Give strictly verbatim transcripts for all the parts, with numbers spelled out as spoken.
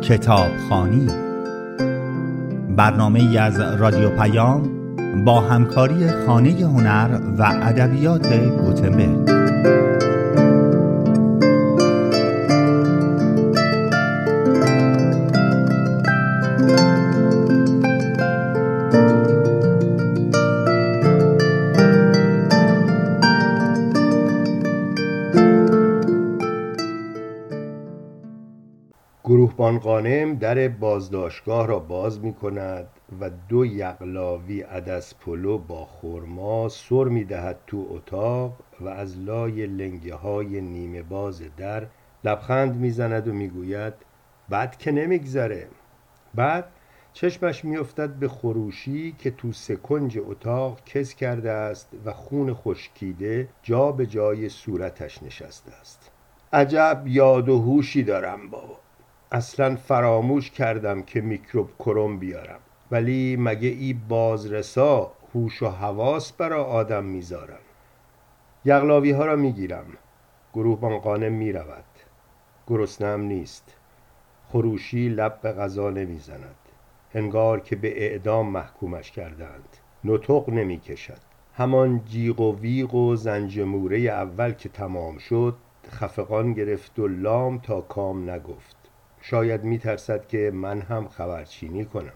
کتابخوانی، برنامه‌ای از رادیو پیام با همکاری خانه هنر و ادبیات گوتنبرگ. گروهبان غانم در بازداشتگاه را باز می کند و دو یغلاوی عدس پلو با خرما سر می دهد تو اتاق و از لای لنگه های نیمه باز در لبخند می زند و می گوید بد که نمیگذره. بعد چشمش می افتد به خروشی که تو سکنج اتاق کز کرده است و خون خشکیده جا به جای صورتش نشسته است. عجب یاد و هوشی دارم بابا، اصلا فراموش کردم که میکروب کرم بیارم، ولی مگه ای بازرسا هوش و حواس برا آدم میذارن. یغلاوی ها را میگیرم. گروهبان غانم میرود. گرسنه‌ام نیست. خروشی لب به غذا نمیزند، انگار که به اعدام محکومش کردند. نطق نمیکشد. همان جیغ و ویغ و زنجموره اول که تمام شد خفقان گرفت و لام تا کام نگفت. شاید میترسد که من هم خبرچینی کنم.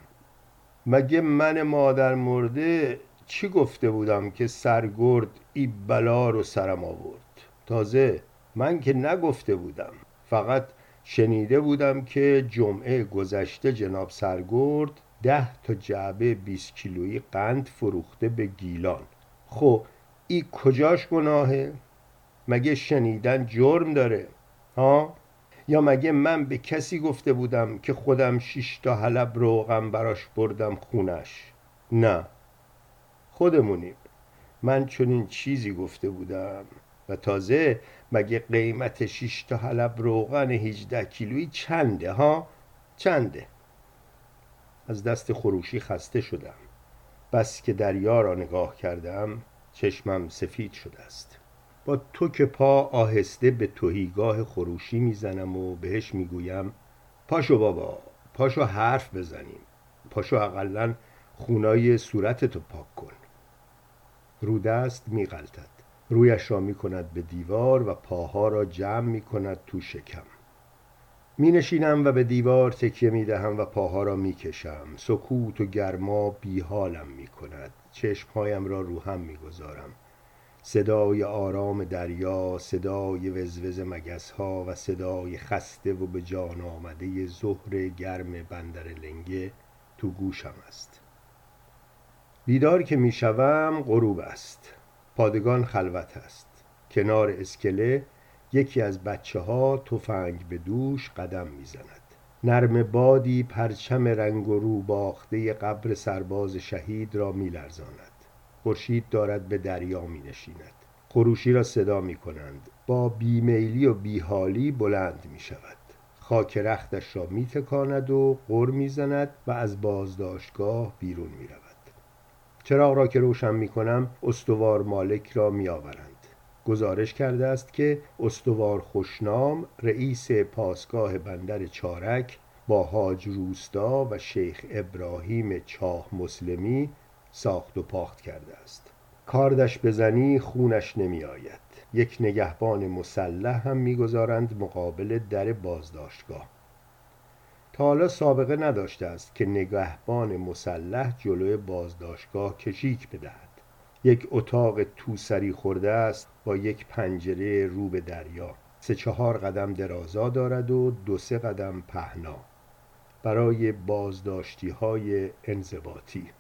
مگه من مادر مرده چی گفته بودم که سرگرد ای بلا رو سرم آورد؟ تازه من که نگفته بودم، فقط شنیده بودم که جمعه گذشته جناب سرگرد ده تا جعبه بیست کیلویی قند فروخته به گیلان. خب ای کجاش گناهه؟ مگه شنیدن جرم داره؟ ها؟ یا مگه من به کسی گفته بودم که خودم شش تا حلب روغن براش بردم خونش؟ نه، خودمونیم. من چنین چیزی گفته بودم؟ و تازه مگه قیمت شش تا حلب روغن هجده کیلویی چنده ها؟ چنده؟ از دست خروشی خسته شدم. بس که دریا را نگاه کردم چشمم سفید شده است. با توک پا آهسته به تهیگاه خروشی میزنم و بهش میگویم پاشو بابا، پاشو حرف بزنیم، پاشو اقلن خونای صورتتو پاک کن. رودست میغلطد. رویش را میکند به دیوار و پاها را جمع میکند تو شکم. می نشینم و به دیوار تکیه می دهم و پاها را می کشم. سکوت و گرما بی حالم می کند. چشمهایم را رو هم می گذارم. صدای آرام دریا، صدای وزوز مگس ها و صدای خسته و به جان آمده ظهر گرم بندر لنگه تو گوشم است. بیدار که می شوم غروب است. پادگان خلوت است. کنار اسکله یکی از بچه ها تفنگ به دوش قدم می زند. نرم بادی پرچم رنگ و رو باخته قبر سرباز شهید را می لرزاند. خورشید دارد به دریا می نشیند. خروشی را صدا می کنند. با بیمیلی و بیحالی بلند می شود. خاک رختش را می تکاند و غر می زند و از بازداشتگاه بیرون می رود. چراغ را که روشن می کنم استوار مالک را می آورند. گزارش کرده است که استوار خوشنام رئیس پاسگاه بندر چارک با حاج روستا و شیخ ابراهیم چاه مسلمی ساخت و پاخت کرده است. کاردش بزنی خونش نمی آید. یک نگهبان مسلح هم می گذارند مقابل در بازداشتگاه. تا حالا سابقه نداشته است که نگهبان مسلح جلوی بازداشتگاه کشیک بدهد. یک اتاق توسری خورده است با یک پنجره رو به دریا. سه چهار قدم درازا دارد و دو سه قدم پهنا برای بازداشتی های انضباطی.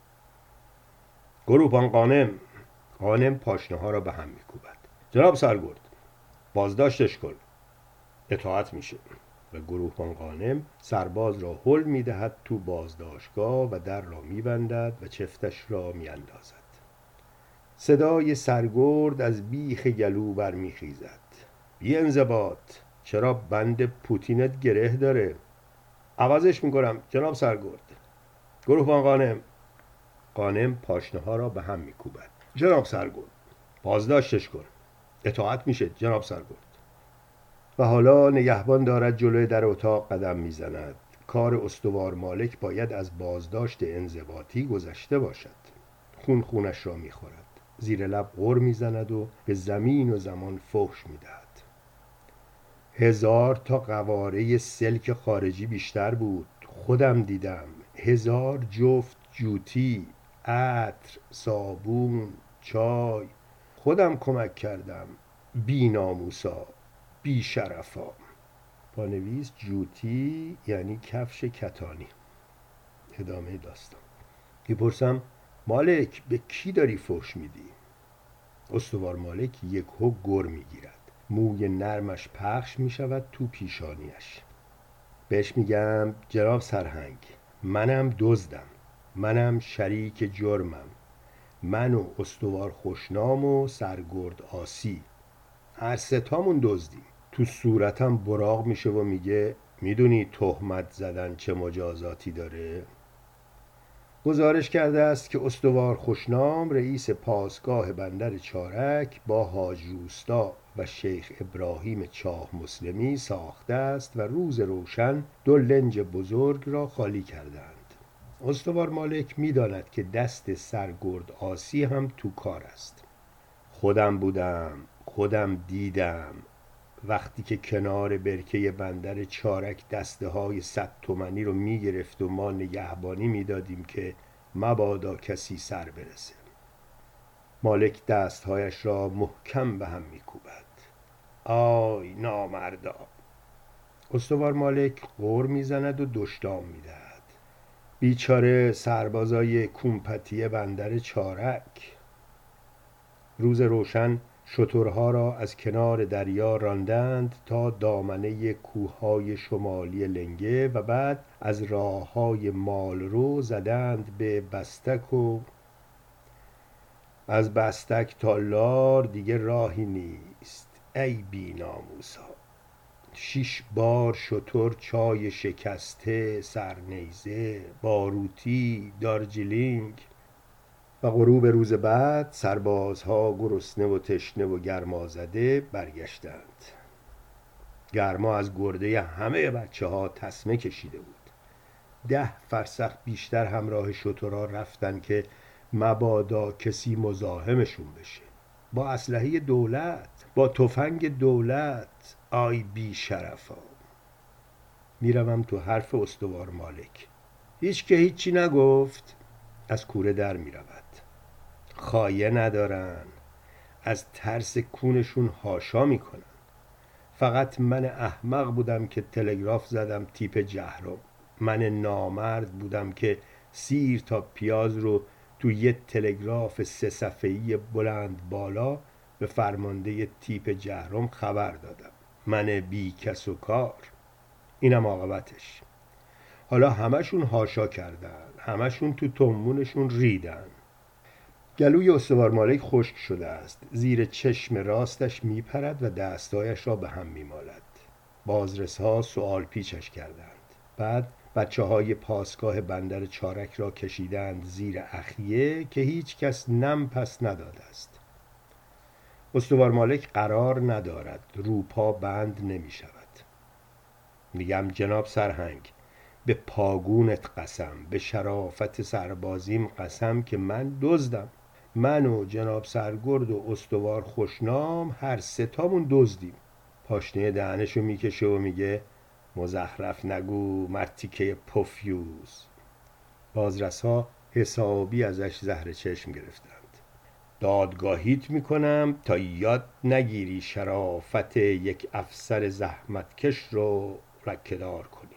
گروهبان غانم. غانم پاشنه ها را به هم میکوبد. جناب سرگرد، بازداشتش کن. اطاعت میشه. و گروهبان غانم سرباز را هل میدهد تو بازداشتگاه و در را میبندد و چفتش را میاندازد. صدای سرگرد از بیخ گلو برمیخیزد. بی انضباط، چرا بند پوتینت گره داره؟ عوضش میکنم جناب سرگرد. گروهبان غانم. غانم پاشنه ها را به هم میکوبد. جناب سرگرد، بازداشتش کن. اطاعت میشه جناب سرگرد. و حالا نگهبان دارد جلوی در اتاق قدم میزند. کار استوار مالک باید از بازداشت انضباطی گذشته باشد. خون خونش را میخورد، زیر لب غر میزند و به زمین و زمان فحش میدهد. هزار تا قواره سلک خارجی بیشتر بود، خودم دیدم. هزار جفت جوتی، عطر، صابون، چای. خودم کمک کردم. بی ناموسا، بی شرفا. پانویس جوتی یعنی کفش کتانی. ادامه داستان. میپرسم مالک به کی داری فحش میدی؟ استوار مالک یکهو گر میگیرد، موی نرمش پخش میشود تو پیشانیش. بهش میگم جناب سرهنگ، منم دزدم، منم شریک جرمم، من و استوار خوشنام و سرگرد آسی هر ستامون دزدیم. تو صورتم براق میشه و میگه میدونی تهمت زدن چه مجازاتی داره؟ گزارش کرده است که استوار خوشنام رئیس پاسگاه بندر چارک با حاج روستا و شیخ ابراهیم چاه مسلمی ساخته است و روز روشن دو لنج بزرگ را خالی کردند. استوار مالک میداند که دست سرگرد آسی هم تو کار است. خودم بودم، خودم دیدم وقتی که کنار برکه بندر چارک دسته های صد تومنی رو میگرفت و ما نگهبانی میدادیم که مبادا کسی سر برسه. مالک دستهایش را محکم به هم میکوبد. آی نامردا. استوار مالک غر میزند و دشدام میدهد. بیچاره سربازای کومپتی بندر چارک. روز روشن شترها را از کنار دریا راندند تا دامنه کوههای شمالی لنگه و بعد از راههای مالرو زدند به بستک و از بستک تا لار دیگه راهی نیست. ای بی ناموسا. شش بار شتر چای شکسته، سرنیزه، باروتی، دارجیلینگ. و غروب روز بعد سربازها گرسنه و تشنه و گرمازده برگشتند. گرما از گرده همه بچه ها تسمه کشیده بود. ده فرسخ بیشتر همراه شترها رفتن که مبادا کسی مزاحمشون بشه. با اسلحه دولت، با تفنگ دولت. آی بی شرفا. میروم تو حرف استوار مالک. هیچ که هیچی نگفت. از کوره در میرود. خایه ندارن، از ترس کونشون هاشا میکنن. فقط من احمق بودم که تلگراف زدم تیپ جهرم. من نامرد بودم که سیر تا پیاز رو تو یه تلگراف سه صفحه‌ای بلند بالا به فرمانده تیپ جهرم خبر دادم. من بی کس و کار. اینم عاقبتش. حالا همشون هاشا کردن، همشون تو تنبونشون ریدن. گلوی استوار مالک خشک شده است. زیر چشم راستش میپرد و دستایش را به هم میمالد. بازرسها سوال پیچش کردند. بعد بچه های پاسگاه بندر چارک را کشیدند زیر اخیه که هیچ کس نم پس نداده است. استوار مالک قرار ندارد. روپا بند نمی شود. میگم جناب سرهنگ، به پاگونت قسم، به شرافت سربازیم قسم که من دزدم. من و جناب سرگرد و استوار خوشنام هر ستامون دزدیم. پاشنه دهنشو میکشه و میگه مزخرف نگو مرتیکه پفیوز. بازرسها حسابی ازش زهر چشم گرفتند. دادگاهیت میکنم تا یاد نگیری شرافت یک افسر زحمتکش رو لکه‌دار کنی.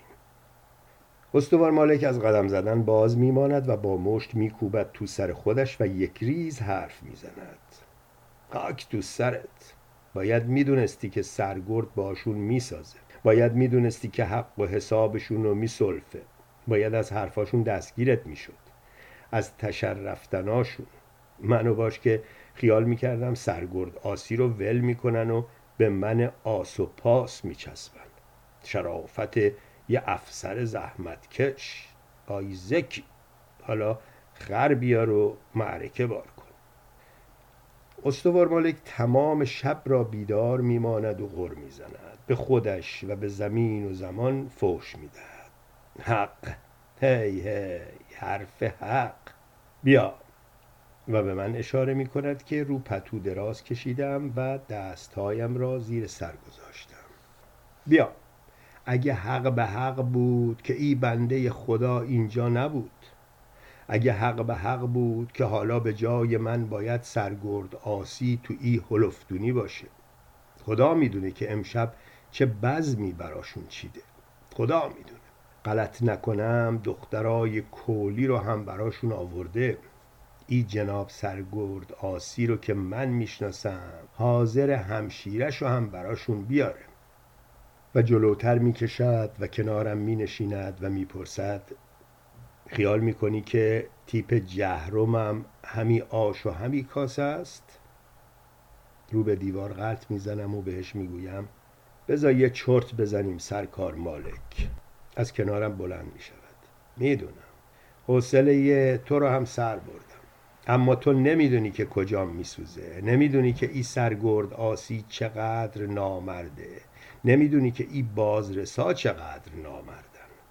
استوار مالک از قدم زدن باز میماند و با مشت میکوبد تو سر خودش و یک ریز حرف میزند. خاک تو سرت. باید میدونستی که سرگرد باشون میسازه. باید میدونستی که حق و حسابشون رو میسلفه. باید از حرفاشون دستگیرت میشد. از تشرفتناشون. منو باش که خیال میکردم سرگرد آسی رو ول میکنن و به من آس و پاس میچسبن. شرافت یه افسر زحمتکش. آیزکی. حالا خر بیار و معرکه بار کن. استوار مالک تمام شب را بیدار میماند و غر میزند، به خودش و به زمین و زمان فحش میدهد. حق، هی هی، حرف حق، بیا. و به من اشاره می کند که رو پتو دراز کشیدم و دستهایم را زیر سر گذاشتم. بیا، اگه حق به حق بود که ای بنده خدا اینجا نبود، اگه حق به حق بود که حالا به جای من باید سرگرد آسی تو ای هلفدونی باشه. خدا میدونه که امشب چه بزمی براشون چیده، خدا میدونه. غلط نکنم دخترای کولی رو هم براشون آورده. ای جناب سرگرد آسی رو که من میشناسم حاضر همشیرش رو هم براشون بیاره. و جلوتر میکشد و کنارم مینشیند و میپرسد خیال میکنی که تیپ جهرمم همی آش و همی کاسه است؟ رو به دیوار غلط میزنم و بهش میگویم بذار یه چرت بزنیم سرکار مالک. از کنارم بلند میشود. میدونم حوصله تو رو هم سر بردم، اما تو نمیدونی که کجا میسوزه، نمیدونی که ای سرگرد آسی چقدر نامرده، نمیدونی که ای بازرسا چقدر نامردن.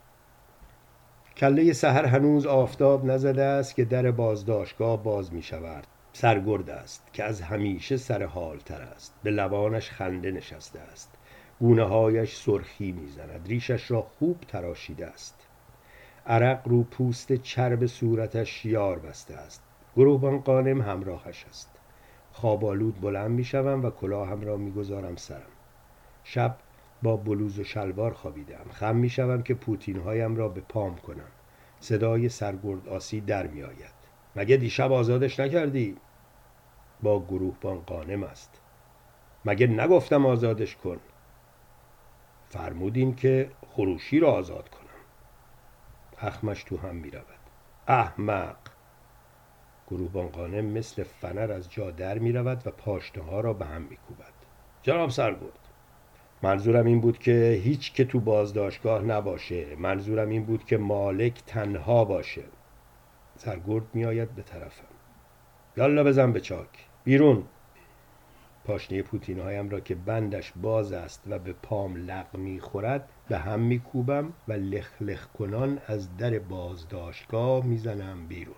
کله سحر هنوز آفتاب نزده است که در بازداشتگاه باز میشود. سرگرد است که از همیشه سر حال تر است، به لبانش خنده نشسته است، گونه هایش سرخی میزند، ریشش را خوب تراشیده است، عرق رو پوست چرب صورتش یار بسته است. گروهبان قانم همراهش است. خواب آلود بلند می شوم و کلاهم را می گذارم سرم. شب با بلوز و شلوار خوابیدم. خم می شوم که پوتین هایم را به پام کنم. صدای سرگرد آسی در می آید. مگه دیشب آزادش نکردی؟ با گروهبان قانم است. مگه نگفتم آزادش کن؟ فرمودین که خروشی را آزاد کنم. اخمش تو هم می رود. احمق. گروهبان قانم مثل فنر از جا در می رود و پاشنه ها را به هم می کوبد. جناب سرگرد، منظورم این بود که هیچ که تو بازداشتگاه نباشه. منظورم این بود که مالک تنها باشه. سرگرد می آید به طرفم. یالا بزن به چاک. بیرون. پاشنه پوتین هایم را که بندش باز است و به پام لق می خورد به هم می کوبم و لخ لخ کنان از در بازداشتگاه می زنم بیرون.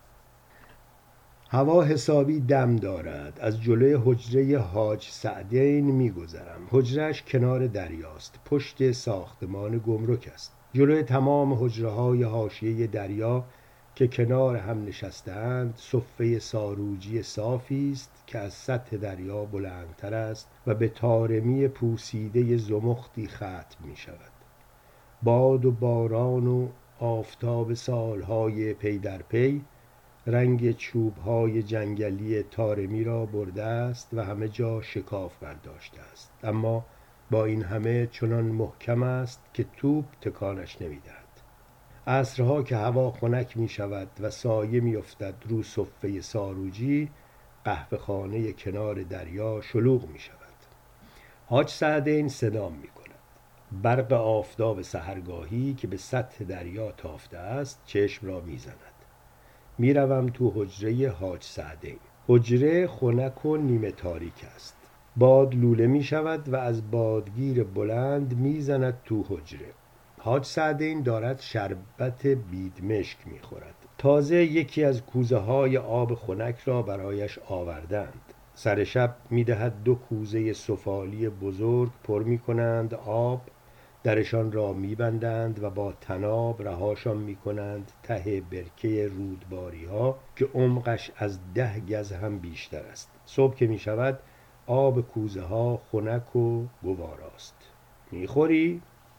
هوا حسابی دم دارد. از جلوی حجره حاج سعدین می گذرم. حجرهش کنار دریاست. پشت ساختمان گمرک است. جلوی تمام حجره های حاشیه دریا که کنار هم نشسته‌اند صفه ساروجی صافی است که از سطح دریا بلندتر است و به طارمی پوسیده زمختی ختم می شود. باد و باران و آفتاب سالهای پی در پی رنگ چوبهای جنگلی طارمی را برده است و همه جا شکاف برداشته است، اما با این همه چنان محکم است که توپ تکانش نمی‌دهد. عصرها که هوا خنک می شود و سایه می افتد رو صفه ساروجی، قهوه خانه کنار دریا شلوغ می شود. حاج سعدین صدام می کند. برق آفتاب سحرگاهی که به سطح دریا تافته است چشم را می زند. می روم تو حجره حاج سعدین. حجره خنک و نیمه تاریک است. باد لوله می شود و از بادگیر بلند می زند تو حجره. حاج سعدین دارد شربت بیدمشک می خورد. تازه یکی از کوزه های آب خنک را برایش آوردند. سر شب می دهد دو کوزه سفالی بزرگ پر می کنند آب، درشان را می بندند و با طناب رهاشان می کنند ته برکه رودباری ها که عمقش از ده گز هم بیشتر است. صبح که می شود آب کوزه ها خنک و گواراست. می خوری؟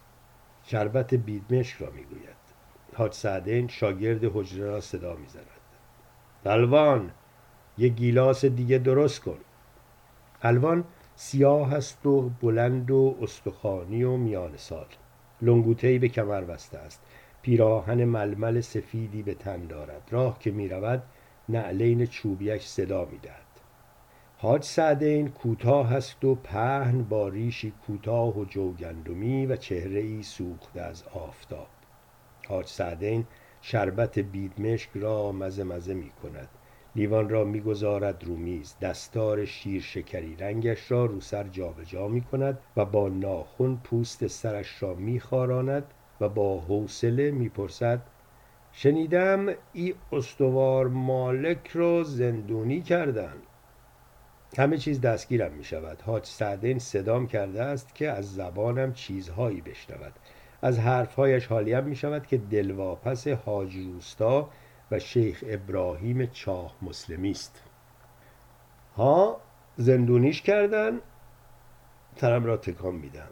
شربت بیدمشک را می گوید. حاج سعدین شاگرد حجره را صدا می زند. الوان، یک گیلاس دیگه درست کن. الوان سیاه است و بلند و استخوانی و میان سال. لنگوته‌ای به کمر بسته است. پیراهن ململ سفیدی به تن دارد. راه که می رود نعلین چوبیش صدا می دهد. حاج سعدین کوتاه است و پهن با ریشی کوتاه و جوگندمی و چهره‌ای سوخته از آفتاب. حاج سعدین شربت بیدمشک را مزه مزه می کند. لیوان را میگذارد رو میز، دستار شیر شکری رنگش را رو سر جابجا می کند و با ناخن پوست سرش را میخاراند و با حوصله میپرسد شنیدم ای استوار مالک را زندونی کردن. همه چیز دستگیرم می شود. حاج سعدین صدام کرده است که از زبانم چیزهایی بشنود. از حرفهایش حالیم می شود که دلواپس حاج روستا و شیخ ابراهیم چاه مسلمی است. ها زندونیش کردن؟ سرم را تکان میدم.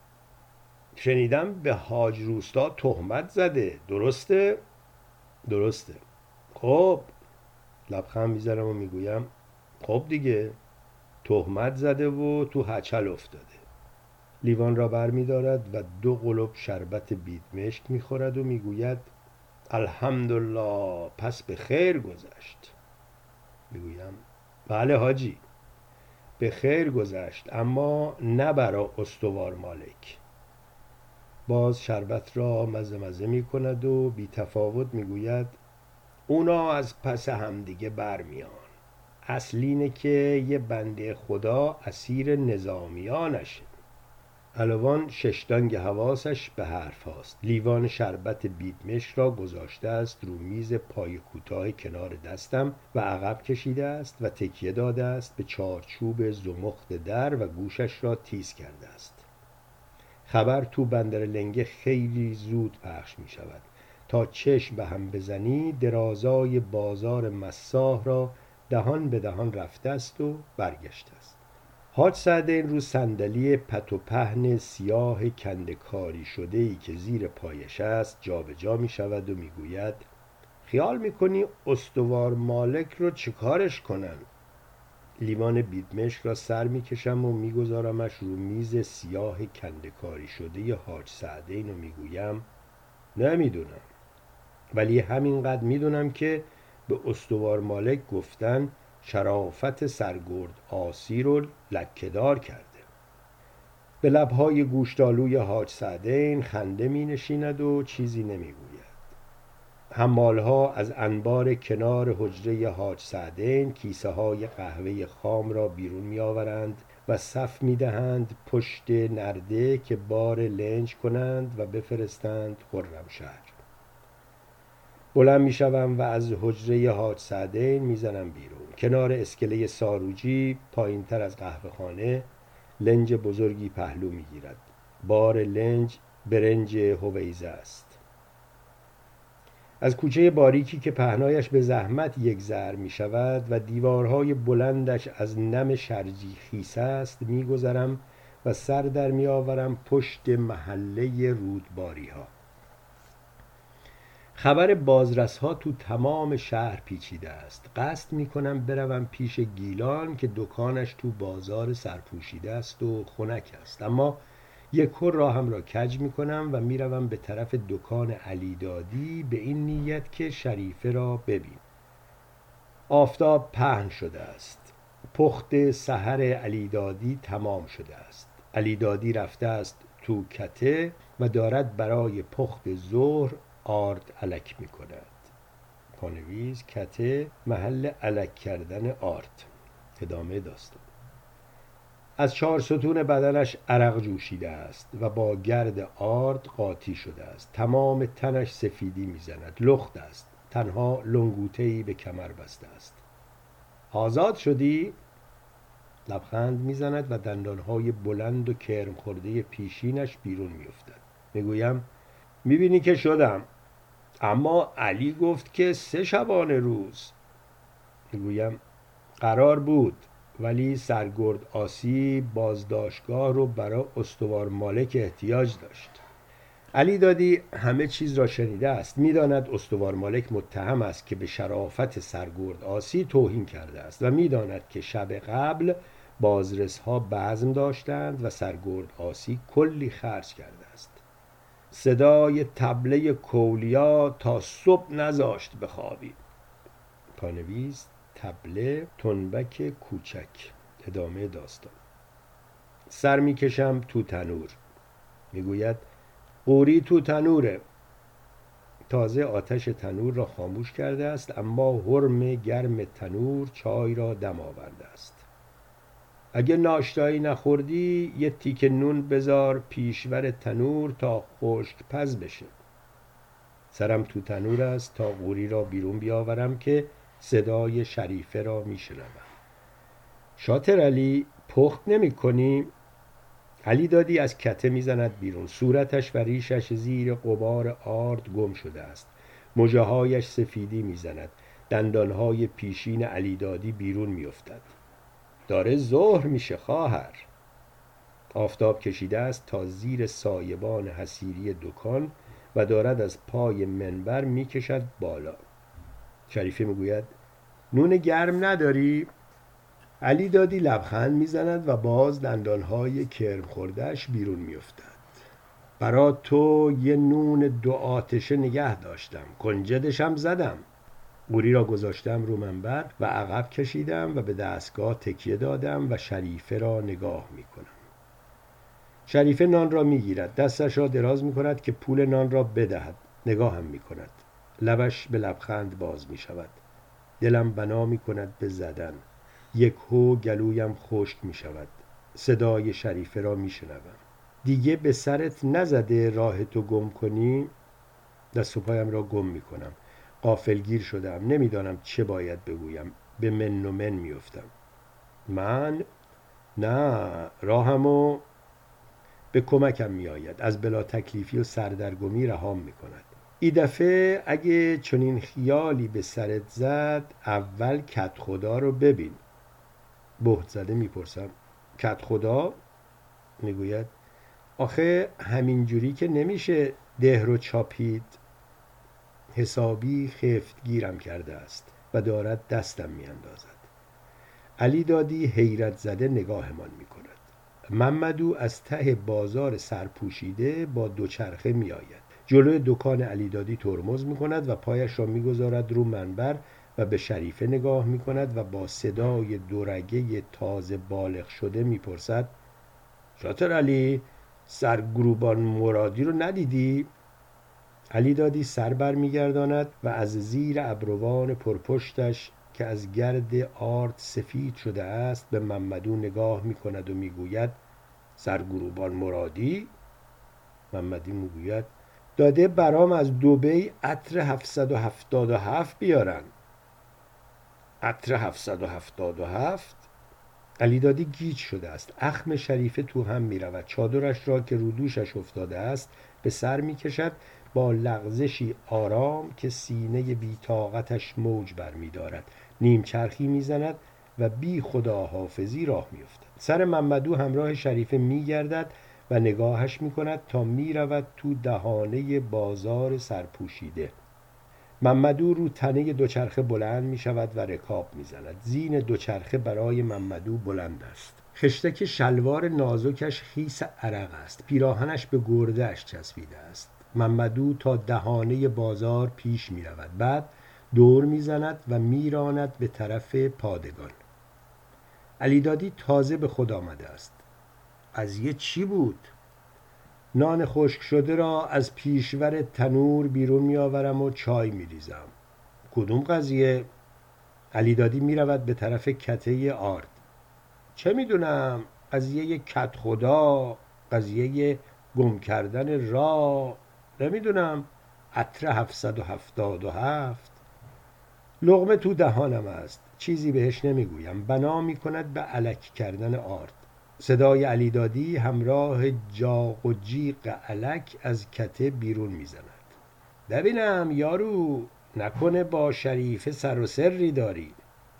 شنیدم به حاج روستا تهمت زده، درسته؟ درسته. خب لبخند میزنم و میگویم خب دیگه، تهمت زده و تو هچل افتاده. لیوان را بر می دارد و دو قلوب شربت بیدمشک می خورد و می گوید الحمدلله، پس به خیر گذشت. می گویم بله حاجی، به خیر گذشت، اما نه برا استوار مالک. باز شربت را مزه مزه می کند و بی تفاوت می گوید اونا از پس همدیگه برمیان. اصل اینه که یه بنده خدا اسیر نظامیانشه. الوان ششدانگ حواسش به حرف هاست. لیوان شربت بیدمشک را گذاشته است رو میز پای کوتاه کنار دستم و عقب کشیده است و تکیه داده است به چارچوب زمخت در و گوشش را تیز کرده است. خبر تو بندر لنگه خیلی زود پخش می شود. تا چشم به هم بزنی درازای بازار مساح را دهان به دهان رفته است و برگشته است. حاج سعدین رو صندلی پت و پهن سیاه کندکاری شده ای که زیر پایش است جابجا می شود و می گوید خیال می کنی استوار مالک رو چیکارش کنن؟ لیوان بیدمشک را سر می کشم و می گذارمش رو میز سیاه کندکاری شده حاج سعدین و می گویم نمیدونم، ولی همینقدر می دونم که به استوار مالک گفتن شرافت سرگرد آسی رو لکه‌دار کرده. به لبهای گوشتالوی حاج سعدین خنده می نشیند و چیزی نمی گوید. حمالها از انبار کنار حجره حاج سعدین کیسه های قهوه خام را بیرون می آورند و صف می دهند پشت نرده که بار لنج کنند و بفرستند خرمشهر. بلند می شوم و از حجره حاج سعدین می زنم بیرون. کنار اسکله ساروجی پایین تر از قهوه خانه لنج بزرگی پهلو می گیرد. بار لنج برنج هویزه است. از کوچه باریکی که پهنایش به زحمت یک ذره می شود و دیوارهای بلندش از نم شرجی خیسه است می گذرم و سر در می آورم پشت محله رودباری ها. خبر بازرس ها تو تمام شهر پیچیده است. قصد می کنم بروم پیش گیلان که دکانش تو بازار سرپوشیده است و خنک است، اما یک کر راهم را کج می کنم و می روم به طرف دکان علی دادی به این نیت که شریفه را ببین. آفتاب پهن شده است. پخت سحر علی دادی تمام شده است. علی دادی رفته است تو کته و دارد برای پخت ظهر آرد الک می کند. پانویز کته محل الک کردن آرد. ادامه داستان. از چهار ستون بدنش عرق جوشیده است و با گرد آرد قاطی شده است. تمام تنش سفیدی می زند. لخت است. تنها لنگوته‌ای به کمر بسته است. آزاد شدی؟ لبخند می زند و دندانهای بلند و کرم خورده پیشینش بیرون می افتد. می گویم می بینی که شدم، اما علی گفت که سه شبانه روز. می گویم قرار بود، ولی سرگرد آسی بازداشتگاه رو برای استوار مالک احتیاج داشت. علی دادی همه چیز را شنیده است. میداند استوار مالک متهم است که به شرافت سرگرد آسی توهین کرده است و میداند که شب قبل بازرس ها بزم داشتند و سرگرد آسی کلی خرج کرده است. صدای طبله کولیا تا صبح نذاشت بخوابی. پانویز طبله تنبک کوچک. ادامه داستان. سر میکشم تو تنور. میگوید قوری تو تنوره. تازه آتش تنور را خاموش کرده است، اما حرم گرم تنور چای را دم آورده است. اگه ناشتایی نخوردی یه تیکه نون بذار پیشور تنور تا خشک پز بشه. سرم تو تنور است تا قوری را بیرون بیاورم که صدای شریفه را میشنوم. شاطر علی، پخت نمی کنی؟ علی دادی از کته میزند بیرون. صورتش و ریشش زیر غبار آرد گم شده است. مژه هایش سفیدی میزند. دندانهای پیشین علی دادی بیرون میافتد. داره ظهر میشه خواهر. آفتاب کشیده است تا زیر سایبان حصیری دکان و دارد از پای منبر میکشد بالا. شریفه میگوید نون گرم نداری؟ علی دادی لبخند میزند و باز دندانهای کرم خوردهش بیرون میافتد. برا تو یه نون دو آتشه نگه داشتم، کنجدشم زدم. قوری را گذاشتم رو منبر و عقب کشیدم و به دستگاه تکیه دادم و شریفه را نگاه میکنم. شریفه نان را میگیرد، دستش را دراز میکند که پول نان را بدهد. نگاهم میکند. لبش به لبخند باز میشود. دلم بنا میکند به زدن. یک هو گلویم خشک میشود. صدای شریفه را میشنوم. دیگه به سرت نزده راه تو گم کنی؟ دست و پایم را گم میکنم. غافلگیر شدم. نمیدانم چه باید بگویم. به من و من میافتم. من؟ نه، راهمو به کمکم میآید. از بلا تکلیفی و سردرگمی رهام میکند. این دفعه اگه چنین خیالی به سرت زد، اول کت خدا رو ببین. بهت زده میپرسم کت خدا؟ میگوید آخه همینجوری که نمیشه ده رو چاپید. حسابی خفت گیرم کرده است و دارد دستم میاندازد. علی دادی حیرت زده نگاهمان میکند. محمدو از ته بازار سرپوشیده با دوچرخه میآید. جلوی دکان علی دادی ترمز میکند و پایش را میگذارد رو منبر و به شریفه نگاه میکند و با صدای دورگه تازه بالغ شده میپرسد شاطر علی، سرگروبان مرادی رو ندیدی؟ علی دادی سر بر میگرداند و از زیر ابروان پرپشتش که از گرد آرد سفید شده است به محمدو نگاه میکند و میگوید سرگروبان مرادی؟ محمدی میگوید داده برام از دبی عطر هفتصد و هفتاد و هفت بیارن. عطر هفتصد و هفتاد و هفت؟ علی دادی گیج شده است. اخم شریفه تو هم می رود. چادرش را که رو دوشش افتاده است به سر می کشد با لغزشی آرام که سینه بی طاقتش موج بر می دارد. نیم چرخی می زند و بی خداحافظی راه می افتد. سر محمدو همراه شریفه می گردد و نگاهش می کند تا می رود تو دهانه بازار سرپوشیده. محمدو رو تنه دوچرخه بلند می شود و رکاب می زند. زین دوچرخه برای محمدو بلند است. خشتک شلوار نازکش خیس عرق است. پیراهنش به گرده‌اش چسبیده است. محمدو تا دهانه بازار پیش می رود. بعد دور می زند و می راند به طرف پادگان. علی دادی تازه به خود آمده است. از یه چی بود؟ نان خشک شده را از پیشور تنور بیرون می آورم و چای می ریزم. کدوم قضیه؟ علی دادی می رود به طرف کته آرد. چه می دونم؟ قضیه یک کت خدا، قضیه گم کردن راه، نمیدونم، عطر هفتصد و هفتاد و هفت. لقمه تو دهانم است. چیزی بهش نمیگویم. بنا می کند به الک کردن آرد. صدای علی دادی همراه جاق و جیغ الک از کته بیرون میزند. ببینم یارو، نکنه با شریفه سر و سری داری؟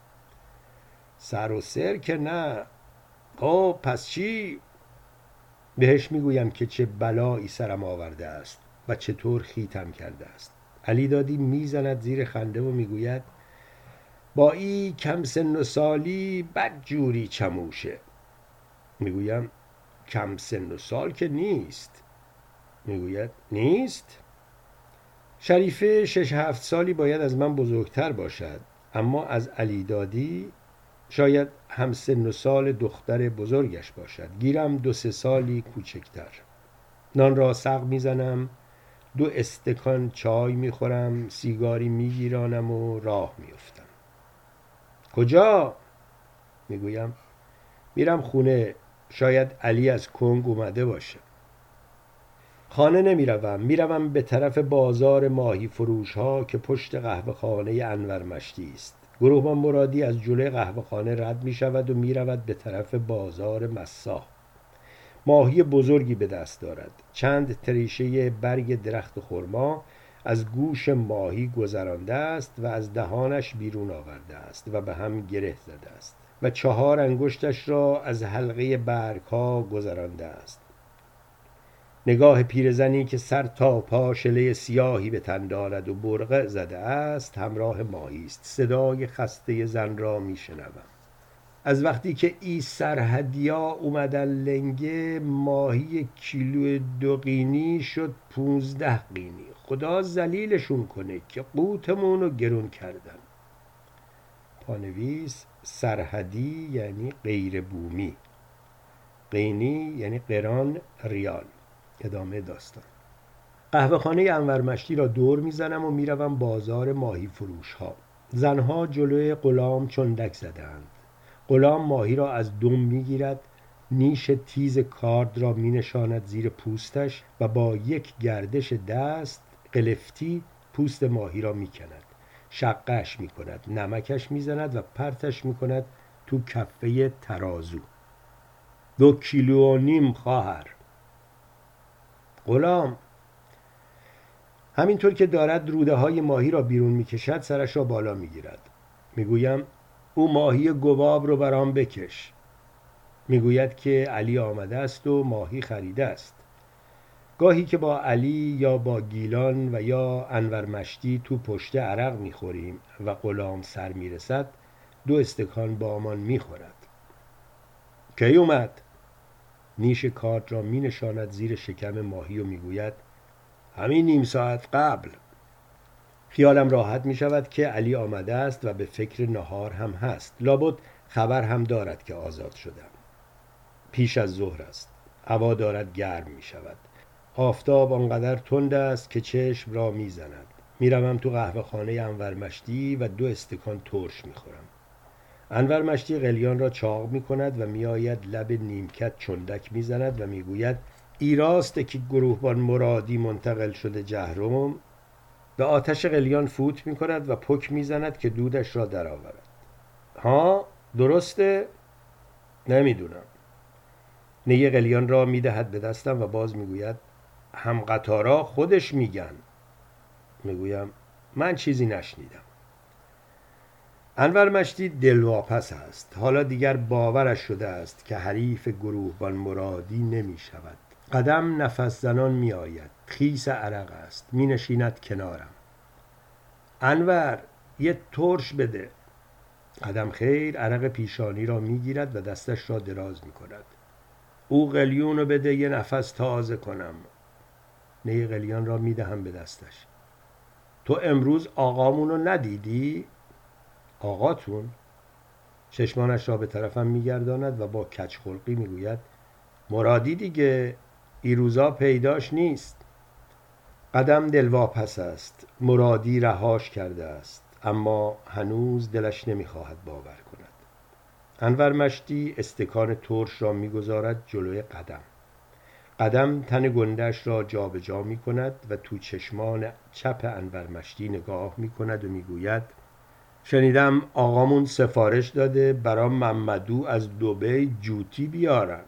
سر و سر که نه. خب پس چی؟ بهش میگویم که چه بلایی سرم آورده است و چطور خیتم کرده است. علی دادی میزند زیر خنده و میگوید با ای کم سن و سالی بد جوری چموشه. میگویم کم سن و سال که نیست. میگوید نیست؟ شریفه شش هفت سالی باید از من بزرگتر باشد، اما از علی دادی شاید هم سن و سال دختر بزرگش باشد. گیرم دو سه سالی کوچکتر. نان را سق میزنم، دو استکان چای میخورم، سیگاری میگیرانم و راه میافتم. کجا؟ میگویم میرم خونه، شاید علی از کنگ اومده باشه. خانه نمیروم، میروم به طرف بازار ماهی فروش ها که پشت قهوه خانه انور مشتی است. گروهبان مرادی از جلوی قهوه خانه رد می شود و می رود به طرف بازار مساح. ماهی بزرگی به دست دارد. چند تریشه برگ درخت خرما از گوش ماهی گذرانده است و از دهانش بیرون آورده است و به هم گره زده است و چهار انگشتش را از حلقه برگ ها گذرانده است. نگاه پیرزنی که سر تا پا شله سیاهی به تن دارد و برقع زده است همراه ماهی است. صدای خسته زن را می شنوم. از وقتی که ای سرحدیا اومدن لنگه، ماهی کیلو دو قینی شد پونزده قینی. خدا ذلیلشون کنه که قوتمون رو گرون کردن. پانویس: سرحدی یعنی غیر بومی، قینی یعنی قران ریال. ادامه داستان. قهوه خانه انور مشتی را دور میزنم و میروم بازار ماهی فروش ها. زنها جلوی غلام چندک زدند. غلام ماهی را از دم میگیرد، نیش تیز کارد را مینشاند زیر پوستش و با یک گردش دست قلفتی پوست ماهی را میکند، شقش میکند، نمکش میزند و پرتش میکند تو کفه ترازو. دو کیلو و نیم خواهر. غلام همینطور که دارد روده های ماهی را بیرون میکشد سرش را بالا میگیرد. میگویم او ماهی گواب رو برام بکش. میگوید که علی آمده است و ماهی خریده است. گاهی که با علی یا با گیلان و یا انور مشتی تو پشت عرق میخوریم و غلام سر میرسد دو استکان با آمان میخورد. کی اومد؟ نیش کارد را مینشاند زیر شکم ماهی و میگوید همین نیم ساعت قبل. خیالم راحت می شود که علی آمده است و به فکر نهار هم هست. لابد خبر هم دارد که آزاد شدم. پیش از ظهر است. هوا دارد گرم می شود. آفتاب آنقدر تند است که چشم را می زند. می روم تو قهوه خانه انور مشتی و دو استکان ترش می خورم. انور مشتی قلیان را چاق می کند و می آید لب نیمکت چندک می زند و می گوید ای راسته که گروهبان مرادی منتقل شده جهرم. به آتش قلیان فوت می کند و پک می زند که دودش را در آورد. ها درسته؟ نمیدونم. نی قلیان را می دهد به دستم و باز می گوید هم قطارا خودش میگن. می گویم من چیزی نشنیدم. انور مشتی دلواپس است. حالا دیگر باورش شده است که حریف گروهبان مرادی نمی شود. قدم نفس زنان می آید. خیس عرق است. می نشیند کنارم. انور یه ترش بده. قدم خیر عرق پیشانی را می گیرد و دستش را دراز می کند. او قلیون رو بده یه نفس تازه کنم. نی قلیان را می دهم به دستش. تو امروز آقامونو ندیدی؟ آقاتون؟ چشمانش را به طرفم می گرداند و با کج خلقی می گوید مرادی دیگه، ای روزا پیداش نیست. قدم دلواپس است. مرادی رهاش کرده است، اما هنوز دلش نمی خواهد باور کند. انور مشتی استکان ترش را می گذارد جلوی قدم. قدم تن گندش را جا به جا می کند و تو چشمان چپ انور مشتی نگاه می کند و می گوید شنیدم آقامون سفارش داده برام ممدو از دبی جوتی بیارن.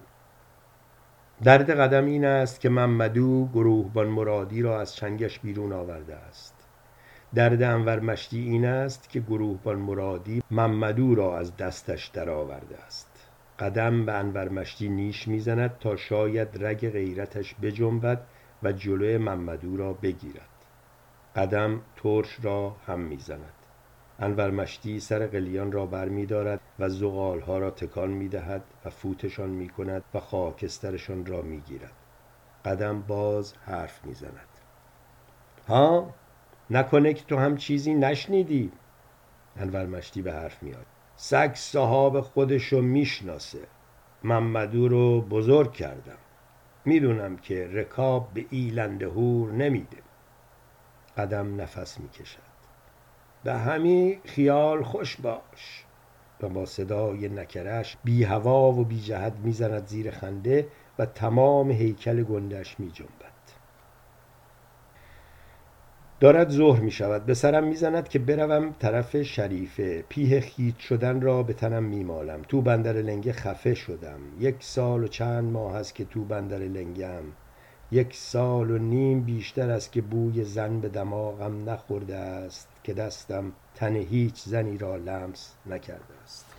درد قدم این است که ممدو گروهبان مرادی را از چنگش بیرون آورده است. درد انور مشتی این است که گروهبان مرادی ممدو را از دستش در آورده است. قدم به انور مشتی نیش میزند تا شاید رگ غیرتش بجنبد و جلوی ممدو را بگیرد. قدم ترش را هم میزند. انور مشتی سر قلیان را بر می دارد و زغالها را تکان می دهد و فوتشان می کند و خاکسترشان را می گیرد. قدم باز حرف می زند. ها؟ نکنه که تو هم چیزی نشنیدی؟ انور مشتی به حرف می آید. سگ صاحب خودشو می شناسه. ممدو رو بزرگ کردم. می دونم که رکاب به ایلند هور نمیده. قدم نفس می کشد. به همین خیال خوش باش. و با صدای نکرش بی هوا و بی جهت می زند زیر خنده و تمام هیکل گندش می جنبد. دارد ظهر می شود. به سرم می زند که بروم طرف شریفه. پیه خیط شدن را به تنم می مالم. تو بندر لنگه خفه شدم. یک سال و چند ماه است که تو بندر لنگم. یک سال و نیم بیشتر است که بوی زن به دماغم نخورده است که دستم تن هیچ زنی را لمس نکرده است.